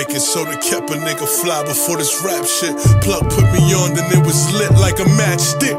make it so they kept a nigga fly before this rap shit. Plug put me on, then it was lit like a matchstick.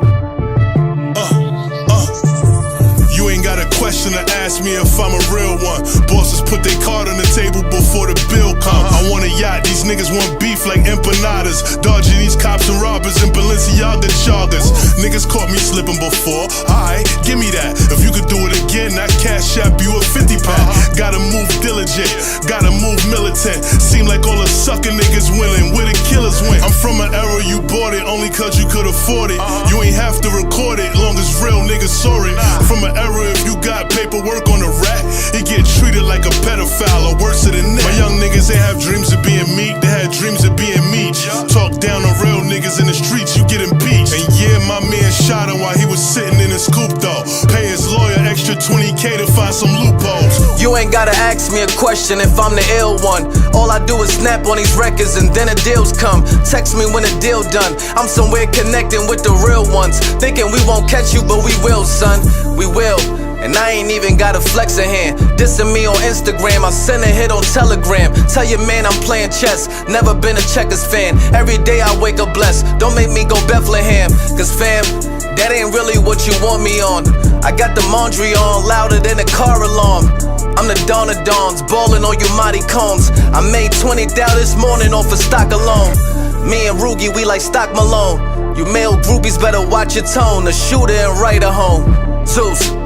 You ain't got a question to ask me if I'm a real one. Bosses put their card on the table before the bill come. I want a yacht, these niggas want beef like empanadas. Dodging these cops and robbers in Balenciaga joggers. Niggas caught me slipping before, alright, give me that. If you could do it again, I cash app you a 50 pack. Gotta move diligent, gotta move militant. Seem like all the sucker niggas winning, where the killers went. I'm from an era you bought it only cause you could afford it. You ain't have to record it, long as real niggas saw it. From an era if you got paperwork on the rack, it get treated like a pedophile or worse than that. My young niggas, they have dreams of being meek, they had dreams of being meat. Talk down on real niggas in the streets, you get impeached. And yeah, my man shot him while he was sitting in his coupe though. Pay his lawyer extra 20K to find some loopholes. You ain't gotta ask me a question if I'm the ill one. All I do is snap on these records and then the deals come. Text me when the deal done. I'm somewhere connecting with the real ones. Thinking we won't catch you, but we will, son. We will. And I ain't even got a flex in hand. Dissing me on Instagram, I send a hit on Telegram. Tell your man I'm playing chess, never been a Checkers fan. Every day I wake up blessed, don't make me go Bethlehem. Cause fam, that ain't really what you want me on. I got the laundry on, louder than a car alarm. I'm the Dawn of Dawns, ballin' on you mighty cones. I made 20,000 this morning off of stock alone. Me and Rugi, we like Stock Malone. You male groupies better watch your tone. The shooter and writer home. Zeus.